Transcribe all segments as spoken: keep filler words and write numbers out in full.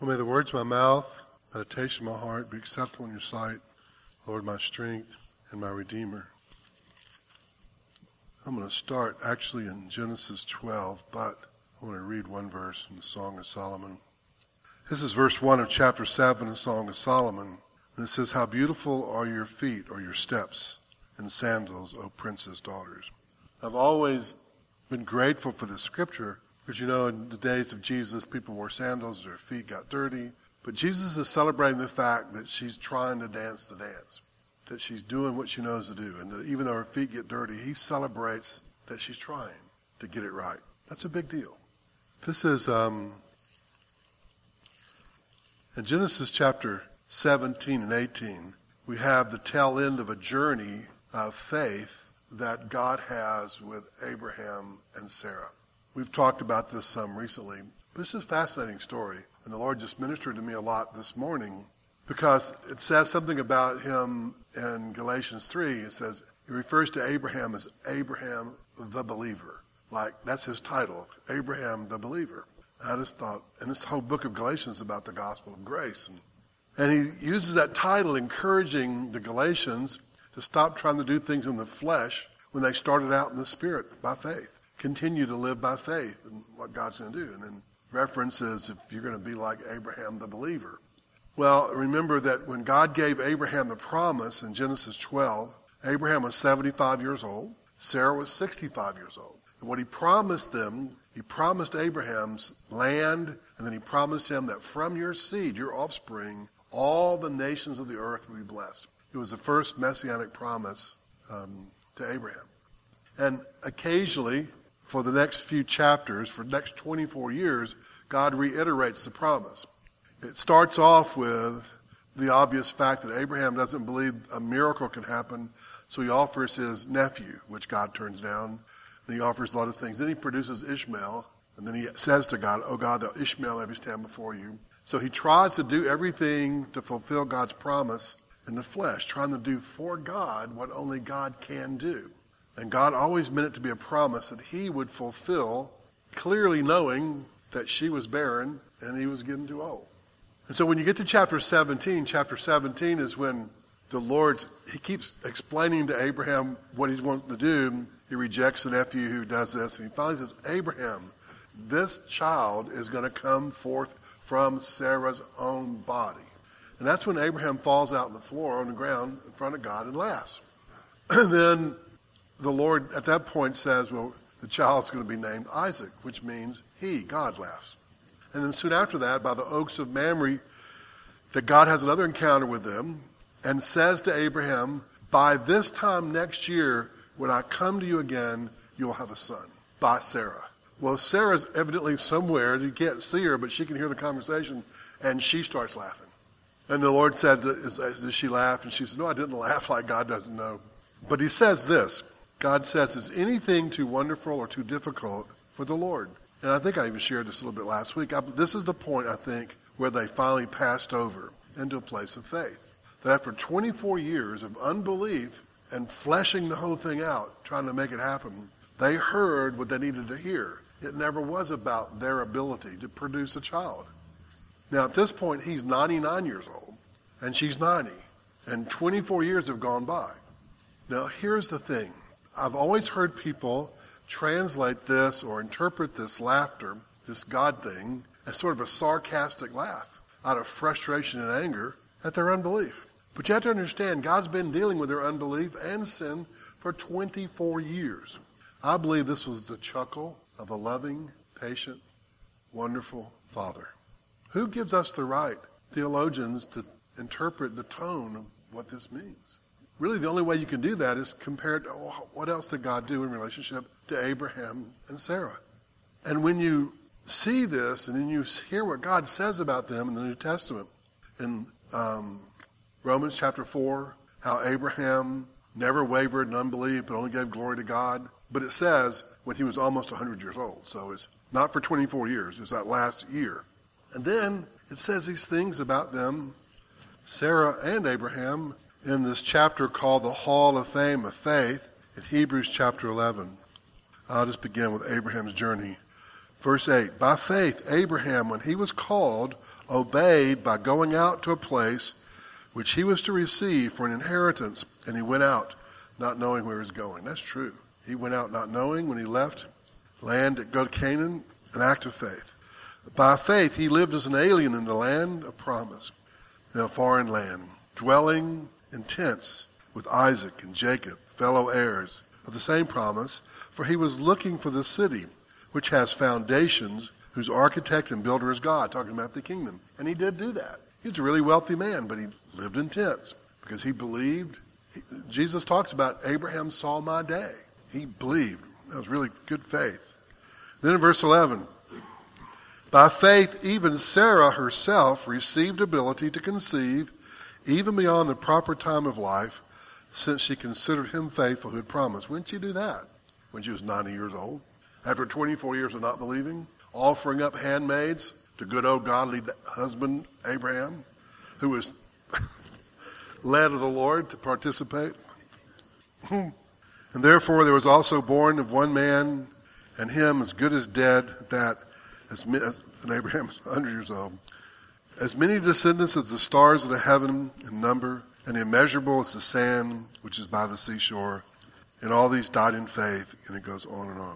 Well, may the words of my mouth, meditation of my heart be acceptable in your sight, Lord, my strength and my Redeemer. I'm going to start actually in Genesis twelve, but I want to read one verse from the Song of Solomon. This is verse one of chapter seven of the Song of Solomon, and it says, "How beautiful are your feet or your steps in sandals, O princess daughters." I've always been grateful for this scripture, because you know in the days of Jesus, people wore sandals, their feet got dirty. But Jesus is celebrating the fact that she's trying to dance the dance, that she's doing what she knows to do, and that even though her feet get dirty, he celebrates that she's trying to get it right. That's a big deal. This is um, in Genesis chapter seventeen and eighteen, we have the tail end of a journey of faith that God has with Abraham and Sarah. We've talked about this some recently, but this is a fascinating story. And the Lord just ministered to me a lot this morning because it says something about him in Galatians three. It says, he refers to Abraham as Abraham the believer. Like, that's his title, Abraham the believer. I just thought, and this whole book of Galatians is about the gospel of grace. And, and he uses that title encouraging the Galatians to stop trying to do things in the flesh when they started out in the spirit by faith. Continue to live by faith in what God's going to do. And then references if you're going to be like Abraham the believer. Well, remember that when God gave Abraham the promise in Genesis twelve, Abraham was seventy-five years old. Sarah was sixty-five years old. And what he promised them, he promised Abraham's land, and then he promised him that from your seed, your offspring, all the nations of the earth will be blessed. It was the first messianic promise um, to Abraham. And occasionally, for the next few chapters, for the next twenty-four years, God reiterates the promise. It starts off with the obvious fact that Abraham doesn't believe a miracle can happen, so he offers his nephew, which God turns down, and he offers a lot of things. Then he produces Ishmael, and then he says to God, "Oh God, that Ishmael may stand before you." So he tries to do everything to fulfill God's promise in the flesh, trying to do for God what only God can do. And God always meant it to be a promise that he would fulfill, clearly knowing that she was barren and he was getting too old. And so when you get to chapter seventeen, chapter seventeen is when the Lord's, he keeps explaining to Abraham what he's wanting to do. He rejects the nephew who does this, and he finally says, "Abraham, this child is going to come forth from Sarah's own body." And that's when Abraham falls out on the floor, on the ground, in front of God and laughs. And then the Lord at that point says, well, the child's going to be named Isaac, which means he, God, laughs. And then soon after that, by the oaks of Mamre, that God has another encounter with them and says to Abraham, "By this time next year, when I come to you again, you'll have a son," by Sarah. Well, Sarah's evidently somewhere. You can't see her, but she can hear the conversation, and she starts laughing. And the Lord says, "Does she laugh?" And she says, "No, I didn't laugh," like God doesn't know. But he says this. God says, "Is anything too wonderful or too difficult for the Lord?" And I think I even shared this a little bit last week. I, this is the point, I think, where they finally passed over into a place of faith. That after twenty-four years of unbelief and fleshing the whole thing out, trying to make it happen, they heard what they needed to hear. It never was about their ability to produce a child. Now, at this point, he's ninety-nine years old, and she's ninety, and twenty-four years have gone by. Now, here's the thing. I've always heard people translate this or interpret this laughter, this God thing, as sort of a sarcastic laugh out of frustration and anger at their unbelief. But you have to understand, God's been dealing with their unbelief and sin for twenty-four years. I believe this was the chuckle of a loving, patient, wonderful Father. Who gives us the right, theologians, to interpret the tone of what this means? Really, the only way you can do that is compare it to what else did God do in relationship to Abraham and Sarah. And when you see this and then you hear what God says about them in the New Testament, in um, Romans chapter four, how Abraham never wavered in unbelief but only gave glory to God. But it says when he was almost one hundred years old. So it's not for twenty-four years. It was that last year. And then it says these things about them, Sarah and Abraham, in this chapter called the Hall of Fame of Faith in Hebrews chapter eleven. I'll just begin with Abraham's journey Verse eight, by faith Abraham, when he was called, obeyed by going out to a place which he was to receive for an inheritance, and he went out not knowing where he was going. That's true. He went out not knowing when he left land to go to Canaan, an act of faith. By faith he lived as an alien in the land of promise, in a foreign land, dwelling in tents with Isaac and Jacob, fellow heirs of the same promise, for he was looking for the city which has foundations, whose architect and builder is God, talking about the kingdom. And he did do that. He was a really wealthy man, but he lived in tents because he believed. He, Jesus talks about Abraham saw my day. He believed. That was really good faith. Then in verse eleven, by faith even Sarah herself received ability to conceive even beyond the proper time of life, since she considered him faithful who had promised. When did she do that? When she was ninety years old. After twenty-four years of not believing, offering up handmaids to good old godly husband Abraham, who was led of the Lord to participate. And therefore there was also born of one man, and him as good as dead, that, as, as and Abraham was one hundred years old, as many descendants as the stars of the heaven in number, and immeasurable as the sand which is by the seashore. And all these died in faith, and it goes on and on.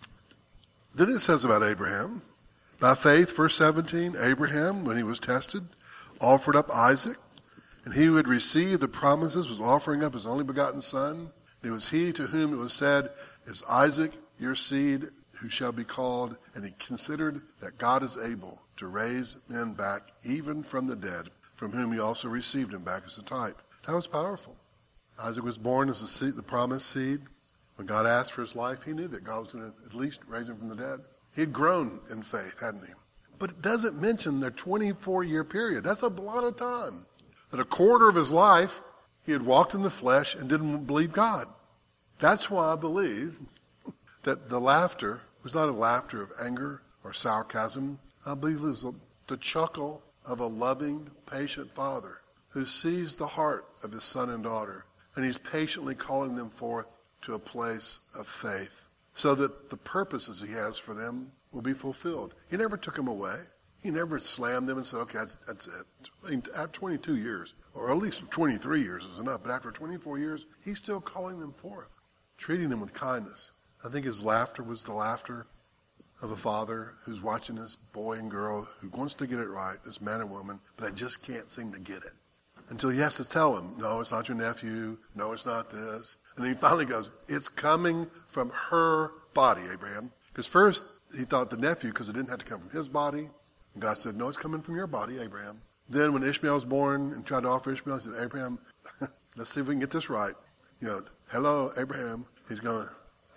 Then it says about Abraham, by faith, verse seventeen, Abraham, when he was tested, offered up Isaac, and he who had received the promises was offering up his only begotten son. And it was he to whom it was said, is Isaac your seed who shall be called? And he considered that God is able to raise men back even from the dead, from whom he also received him back as a type. That was powerful. Isaac was born as the, seed, the promised seed. When God asked for his life, he knew that God was going to at least raise him from the dead. He had grown in faith, hadn't he? But it doesn't mention the twenty-four-year period. That's a lot of time. That a quarter of his life, he had walked in the flesh and didn't believe God. That's why I believe that the laughter was not a laughter of anger or sarcasm. I believe it was the chuckle of a loving, patient father who sees the heart of his son and daughter, and he's patiently calling them forth to a place of faith so that the purposes he has for them will be fulfilled. He never took them away. He never slammed them and said, okay, that's, that's it. I mean, after twenty-two years, or at least twenty-three years is enough, but after twenty-four years, he's still calling them forth, treating them with kindness. I think his laughter was the laughter of a father who's watching this boy and girl who wants to get it right, this man and woman, but they just can't seem to get it. Until he has to tell him, no, it's not your nephew. No, it's not this. And then he finally goes, it's coming from her body, Abraham. Because first he thought the nephew, because it didn't have to come from his body. And God said, no, it's coming from your body, Abraham. Then when Ishmael was born and tried to offer Ishmael, he said, Abraham, let's see if we can get this right. You know, hello, Abraham. He's going,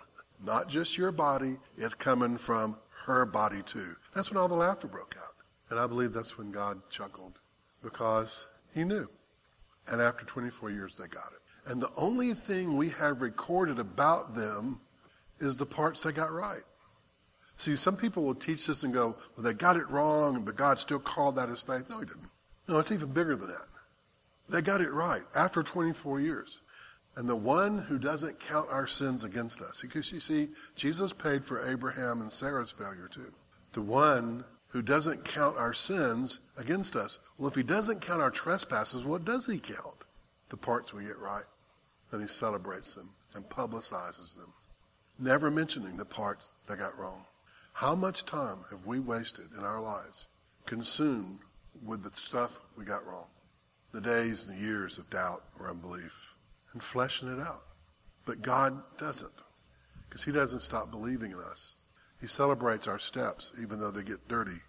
not just your body, it's coming from her body too. That's when all the laughter broke out. And I believe that's when God chuckled, because he knew. And after twenty-four years, they got it. And the only thing we have recorded about them is the parts they got right. See, some people will teach this and go, well, they got it wrong, but God still called that his faith. No, he didn't. No, it's even bigger than that. They got it right after twenty-four years. And the one who doesn't count our sins against us. Because you see, Jesus paid for Abraham and Sarah's failure too. The one who doesn't count our sins against us. Well, if he doesn't count our trespasses, what does he count? The parts we get right. And he celebrates them and publicizes them, never mentioning the parts that got wrong. How much time have we wasted in our lives consumed with the stuff we got wrong? The days and years of doubt or unbelief and fleshing it out. But God doesn't, because he doesn't stop believing in us. He celebrates our steps, even though they get dirty.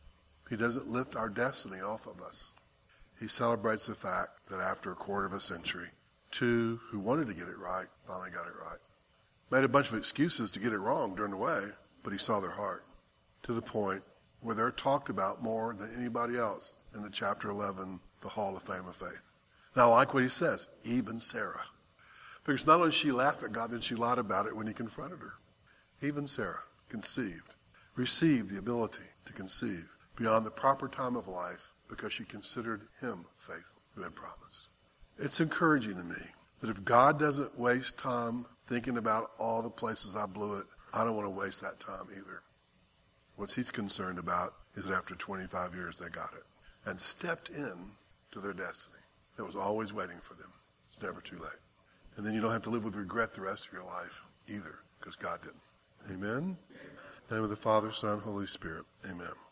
He doesn't lift our destiny off of us. He celebrates the fact that after a quarter of a century, two who wanted to get it right finally got it right. Made a bunch of excuses to get it wrong during the way, but he saw their heart to the point where they're talked about more than anybody else in the chapter eleven, the Hall of Fame of Faith. Now, I like what he says, even Sarah. Because not only did she laugh at God, then she lied about it when he confronted her. Even Sarah conceived, received the ability to conceive beyond the proper time of life because she considered him faithful who had promised. It's encouraging to me that if God doesn't waste time thinking about all the places I blew it, I don't want to waste that time either. What he's concerned about is that after twenty-five years they got it and stepped in to their destiny that was always waiting for them. It's never too late. And then you don't have to live with regret the rest of your life either, because God didn't. Amen? In the name of the Father, Son, Holy Spirit. Amen.